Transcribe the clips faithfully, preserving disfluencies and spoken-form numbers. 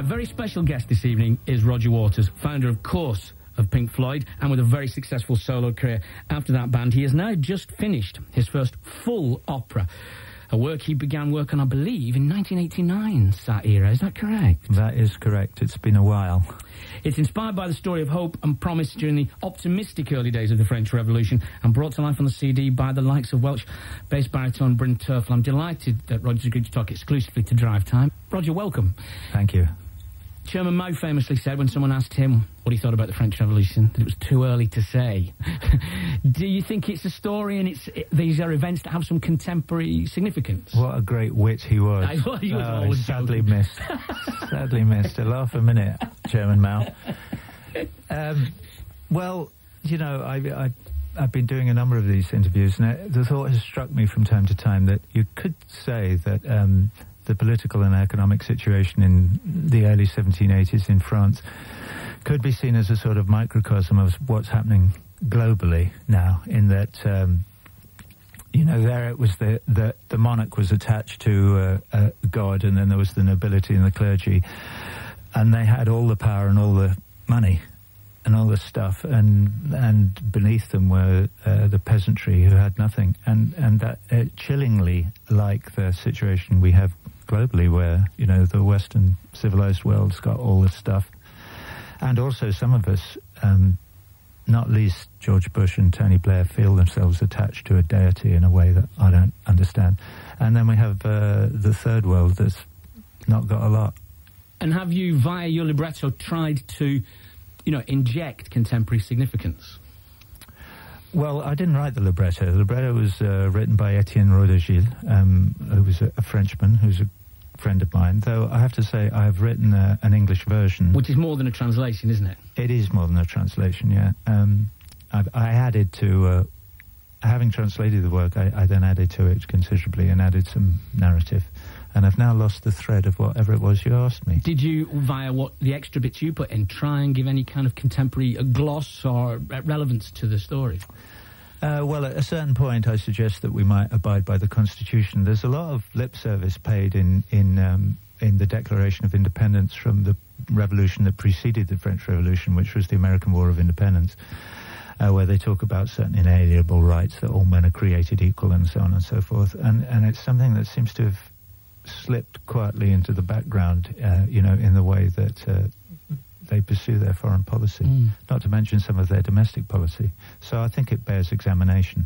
very special guest this evening is Roger Waters, founder, of course, of Pink Floyd, and with a very successful solo career after that band. He has now just finished his first full opera, a work he began work on, I believe, in nineteen eighty-nine, Saira. Is that correct? That is correct. It's been a while. It's inspired by the story of hope and promise during the optimistic early days of the French Revolution and brought to life on the C D by the likes of Welsh bass baritone Bryn Terfel. I'm delighted that Roger's agreed to talk exclusively to Drive Time. Roger, welcome. Thank you. Chairman Mao famously said when someone asked him what he thought about the French Revolution that it was too early to say. Do you think it's a story and it's it, these are events that have some contemporary significance? What a great wit he was. I thought he was oh, always sadly joking. missed. sadly missed. A laugh a minute, Chairman Mao. Um, well, you know, I, I, I've been doing a number of these interviews, and it, the thought has struck me from time to time that you could say that um, the political and economic situation in the early seventeen eighties in France could be seen as a sort of microcosm of what's happening globally now, in that, um, you know, there it was the, the, the monarch was attached to uh, uh, God, and then there was the nobility and the clergy, and they had all the power and all the money and all the stuff, and and beneath them were uh, the peasantry who had nothing, and, and that uh, chillingly like the situation we have globally, where, you know, the Western civilized world's got all this stuff. And also some of us, um, not least George Bush and Tony Blair, feel themselves attached to a deity in a way that I don't understand. And then we have uh, the third world that's not got a lot. And have you, via your libretto, tried to, you know, inject contemporary significance? Well, I didn't write the libretto. The libretto was uh, written by Etienne Rodagil, um, who was a, a Frenchman, who's a friend of mine, though I have to say I've written uh, an English version. Which is more than a translation, isn't it? It is more than a translation, yeah. Um, I've, I added to, uh, having translated the work, I, I then added to it considerably and added some narrative. And I've now lost the thread of whatever it was you asked me. Did you, via what the extra bits you put in, try and give any kind of contemporary uh, gloss or uh, relevance to the story? Uh, well, at a certain point, I suggest that we might abide by the Constitution. There's a lot of lip service paid in in um, in the Declaration of Independence from the revolution that preceded the French Revolution, which was the American War of Independence, uh, where they talk about certain inalienable rights, that all men are created equal, and so on and so forth. And and it's something that seems to have slipped quietly into the background, uh, you know, in the way that uh, they pursue their foreign policy, mm. not to mention some of their domestic policy. So I think it bears examination.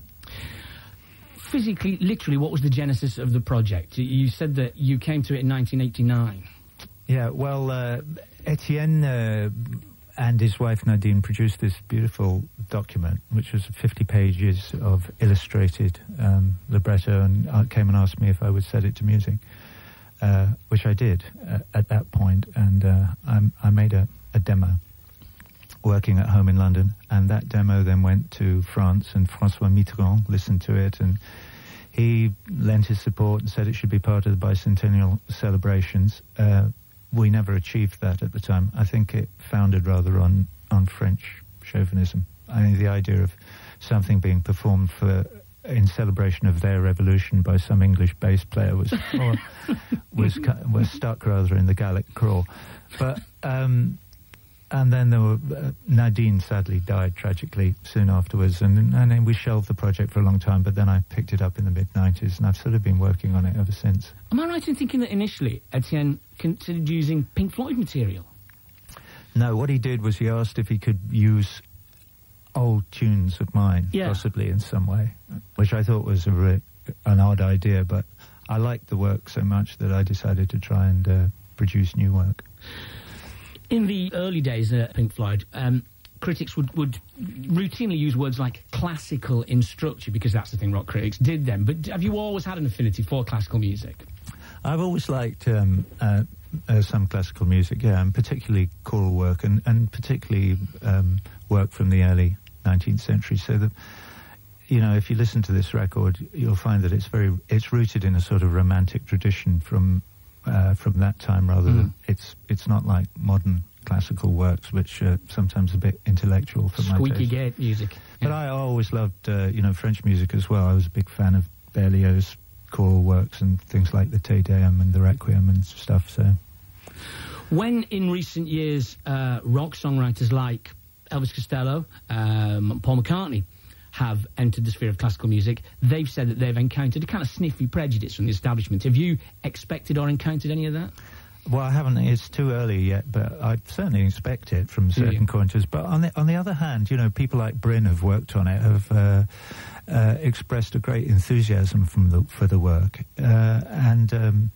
Physically, literally, what was the genesis of the project? You said that you came to it in nineteen eighty-nine. Yeah, well, uh, Etienne uh, and his wife Nadine produced this beautiful document, which was fifty pages of illustrated um, libretto, and uh, came and asked me if I would set it to music. Uh, which I did uh, at that point, and uh, I, I made a, a demo working at home in London, and that demo then went to France, and François Mitterrand listened to it, and he lent his support and said it should be part of the bicentennial celebrations. Uh, we never achieved that at the time. I think it founded rather on, on French chauvinism. I mean, the idea of something being performed for in celebration of their revolution by some English bass player was more, was was stuck rather in the Gallic crawl. But um, and then there were uh, Nadine sadly died tragically soon afterwards, and and then we shelved the project for a long time. But then I picked it up in the mid nineties, and I've sort of been working on it ever since. Am I right in thinking that initially Etienne considered using Pink Floyd material? No, what he did was he asked if he could use old tunes of mine, yeah. possibly in some way, which I thought was a re- an odd idea, but I liked the work so much that I decided to try and uh, produce new work. In the early days of Pink Floyd, um, critics would, would routinely use words like classical in structure, because that's the thing rock critics did then. But have you always had an affinity for classical music? I've always liked um, uh, uh, some classical music, yeah, and particularly choral work, and, and particularly um, work from the early nineteenth century. So that, you know, if you listen to this record, you'll find that it's very, it's rooted in a sort of romantic tradition from uh, from that time, rather mm. than it's it's not like modern classical works, which are sometimes a bit intellectual for my taste. Squeaky gate music. But yeah. I always loved, uh, you know, French music as well. I was a big fan of Berlioz choral works and things like the Te Deum and the Requiem and stuff. So When, in recent years, uh, rock songwriters like Elvis Costello, um, Paul McCartney have entered the sphere of classical music, they've said that they've encountered a kind of sniffy prejudice from the establishment. Have you expected or encountered any of that? Well, I haven't. It's too early yet, but I certainly expect it from certain quarters. But on the on the other hand, you know, people like Bryn have worked on it, have uh, uh, expressed a great enthusiasm from the for the work, uh, and um,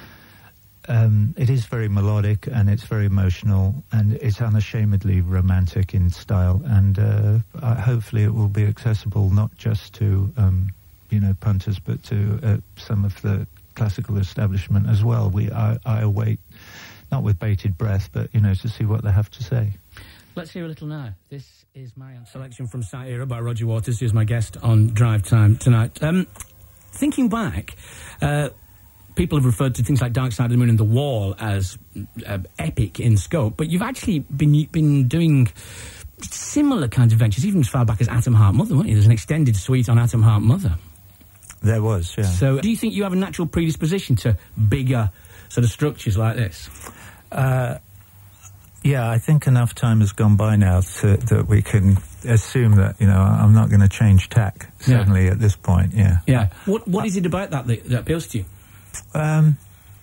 um, it is very melodic and it's very emotional and it's unashamedly romantic in style. And uh, uh, hopefully, it will be accessible not just to um, you know punters, but to uh, some of the classical establishment as well. We I, I await, not with bated breath, but you know, to see what they have to say. Let's hear a little now. This is Marianne's selection from Saira by Roger Waters, who's my guest on Drive Time tonight. Um, thinking back, uh, people have referred to things like Dark Side of the Moon and The Wall as uh, epic in scope, but you've actually been been doing similar kinds of ventures, even as far back as Atom Heart Mother, weren't you? There's an extended suite on Atom Heart Mother. There was, yeah. So do you think you have a natural predisposition to bigger sort of structures like this? Uh, yeah, I think enough time has gone by now to, that we can assume that, you know, I'm not going to change tack, certainly yeah. at this point, yeah. Yeah. What What is it about that that, that appeals to you? Um,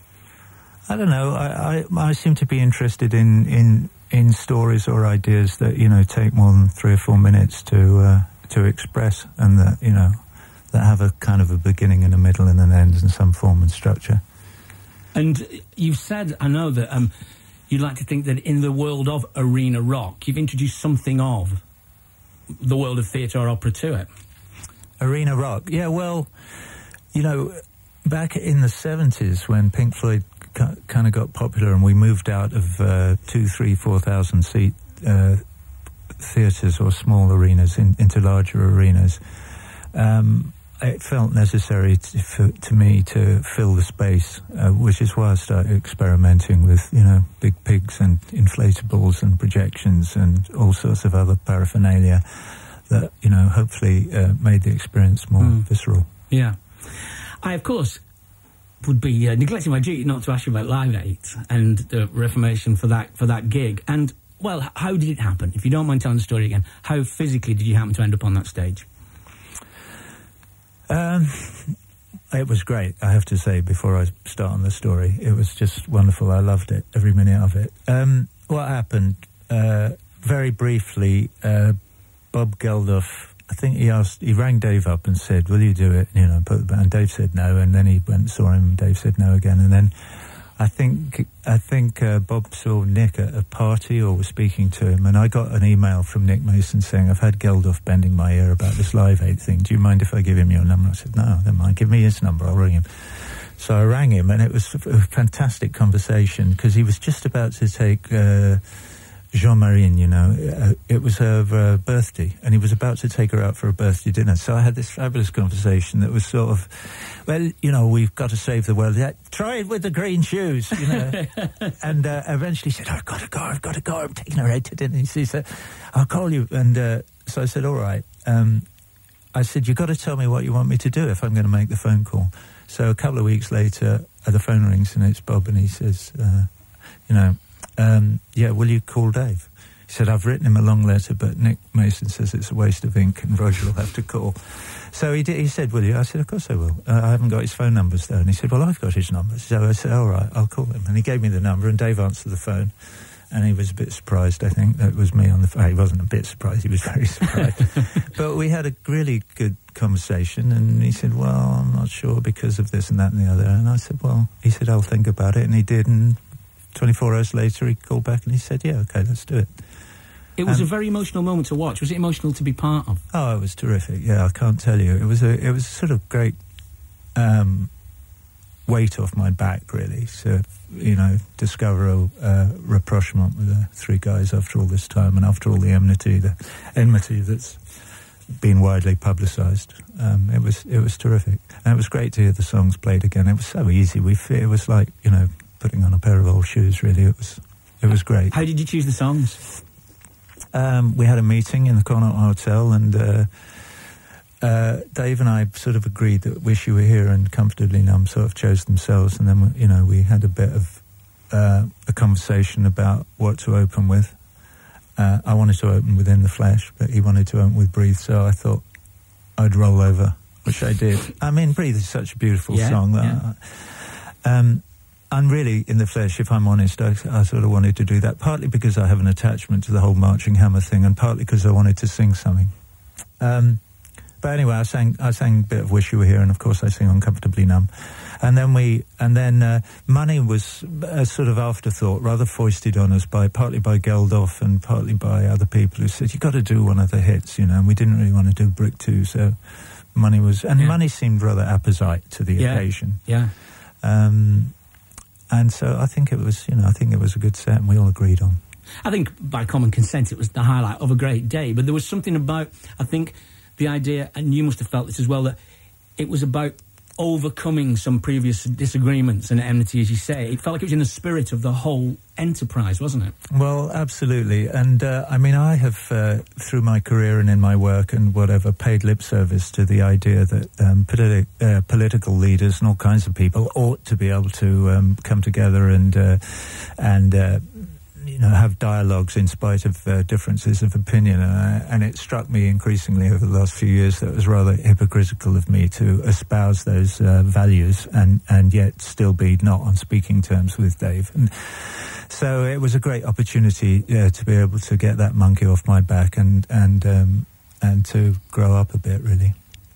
I don't know. I, I, I seem to be interested in, in, in stories or ideas that, you know, take more than three or four minutes to, uh, to express and that, you know, that have a kind of a beginning and a middle and an end in some form and structure. And you've said, I know, that um, you'd like to think that in the world of arena rock, you've introduced something of the world of theatre or opera to it. Arena rock, yeah, well, you know, back in the seventies when Pink Floyd ca- kind of got popular and we moved out of uh, two, three, four thousand seat uh, theatres or small arenas in, into larger arenas, um, it felt necessary to, for, to me to fill the space, uh, which is why I started experimenting with, you know, big pigs and inflatables and projections and all sorts of other paraphernalia that, you know, hopefully uh, made the experience more mm. visceral. Yeah. I, of course, would be uh, neglecting my duty not to ask you about Live Eight and the reformation for that for that gig. And, well, how did it happen? If you don't mind telling the story again, how physically did you happen to end up on that stage? Um, it was great, I have to say, before I start on the story. It was just wonderful. I loved it, every minute of it. Um, what happened, uh, very briefly, uh, Bob Geldof, I think he asked, he rang Dave up and said, will you do it? You know, and Dave said no, and then he went and saw him, and Dave said no again, and then I think I think uh, Bob saw Nick at a party or was speaking to him, and I got an email from Nick Mason saying, I've had Geldof bending my ear about this Live Aid thing. Do you mind if I give him your number? I said, no, never mind. Give me his number. I'll ring him. So I rang him, and it was a fantastic conversation because he was just about to take uh, Jean-Marie, you know. Uh, it was her uh, birthday, and he was about to take her out for a birthday dinner. So I had this fabulous conversation that was sort of, well, you know, we've got to save the world. Yeah, try it with the green shoes, you know. And uh, eventually he said, I've got to go, I've got to go. I'm taking her out to dinner. He said, I'll call you. And uh, so I said, all right. Um, I said, you've got to tell me what you want me to do if I'm going to make the phone call. So a couple of weeks later, uh, the phone rings and it's Bob, and he says, uh, you know, um, yeah, will you call Dave? He said, I've written him a long letter, but Nick Mason says it's a waste of ink and Roger will have to call. So he did, he said, will you? I said, of course I will. Uh, I haven't got his phone numbers, though. And he said, well, I've got his numbers. So I said, all right, I'll call him. And he gave me the number, and Dave answered the phone. And he was a bit surprised, I think, that it was me on the phone. He wasn't a bit surprised, he was very surprised. But we had a really good conversation, and he said, well, I'm not sure because of this and that and the other. And I said, well, he said, I'll think about it. And he did, and twenty-four hours later he called back and he said, yeah, OK, let's do it. It was um, a very emotional moment to watch. Was it emotional to be part of? Oh, it was terrific, yeah, I can't tell you. It was a, it was a sort of great um, weight off my back, really, to, you know, discover a uh, rapprochement with the three guys after all this time and after all the enmity, the enmity that's been widely publicised. Um, it was it was terrific. And it was great to hear the songs played again. It was so easy. We It was like, you know, putting on a pair of old shoes, really. It was it was great. How did you choose the songs? Um, we had a meeting in the Connaught Hotel, and uh, uh, Dave and I sort of agreed that Wish You Were Here and Comfortably Numb sort of chose themselves, and then, you know, we had a bit of uh, a conversation about what to open with. Uh, I wanted to open with In the Flesh, but he wanted to open with Breathe, so I thought I'd roll over, which I did. I mean, Breathe is such a beautiful yeah, song. That yeah. I, um, and really, In the Flesh, if I'm honest, I, I sort of wanted to do that, partly because I have an attachment to the whole Marching Hammer thing, and partly because I wanted to sing something. Um, but anyway, I sang I sang a bit of Wish You Were Here, and of course I sing Uncomfortably Numb. And then we, and then uh, Money was a sort of afterthought, rather foisted on us by partly by Geldof and partly by other people who said, you got to do one of the hits, you know, and we didn't really want to do Brick Two, so Money was, and yeah. Money seemed rather apposite to the yeah. occasion. Yeah. Um, and so I think it was, you know, I think it was a good set, and we all agreed on. I think by common consent it was the highlight of a great day, but there was something about, I think, the idea, and you must have felt this as well, that it was about overcoming some previous disagreements and enmity, as you say. It felt like it was in the spirit of the whole enterprise, wasn't it? Well, absolutely. And, uh, I mean, I have, uh, through my career and in my work and whatever, paid lip service to the idea that um, politi- uh, political leaders and all kinds of people ought to be able to um, come together and, uh, and uh, you know, have dialogues in spite of uh, differences of opinion. Uh, and it struck me increasingly over the last few years that it was rather hypocritical of me to espouse those uh, values and, and yet still be not on speaking terms with Dave. And so it was a great opportunity uh, to be able to get that monkey off my back and, and, um, and to grow up a bit, really.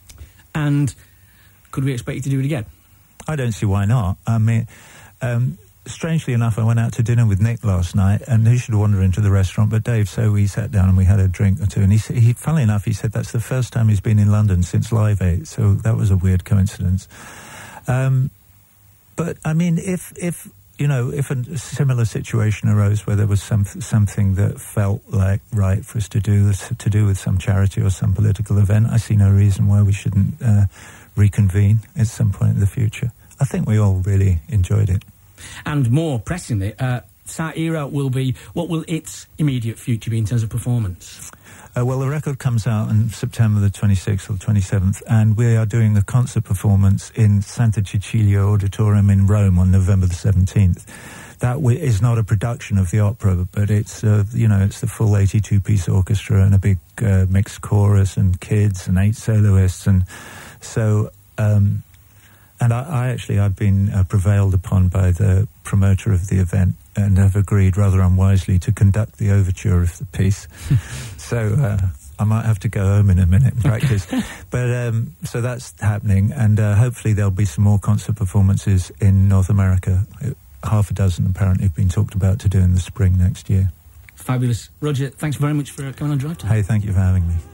And could we expect you to do it again? I don't see why not. I mean... Um, Strangely enough, I went out to dinner with Nick last night, and he should wander into the restaurant, but Dave, so we sat down and we had a drink or two, and he, he funnily enough, he said that's the first time he's been in London since Live Eight, so that was a weird coincidence. Um, but, I mean, if, if you know, if a similar situation arose where there was some, something that felt like right for us to do, to do with some charity or some political event, I see no reason why we shouldn't uh, reconvene at some point in the future. I think we all really enjoyed it. And more pressingly, uh, Saira will be, what will its immediate future be in terms of performance? Uh, well, the record comes out on September the twenty-sixth or twenty-seventh, and we are doing a concert performance in Santa Cecilia Auditorium in Rome on November the seventeenth. That w- is not a production of the opera, but it's, uh, you know, it's the full eighty-two piece orchestra and a big uh, mixed chorus and kids and eight soloists, and so... Um, And I, I actually, I've been uh, prevailed upon by the promoter of the event and have agreed rather unwisely to conduct the overture of the piece. so uh, I might have to go home in a minute and practice. but um, so that's happening, and uh, hopefully there'll be some more concert performances in North America. Half a dozen apparently have been talked about to do in the spring next year. Fabulous. Roger, thanks very much for coming on Drive Time. Hey, thank you for having me.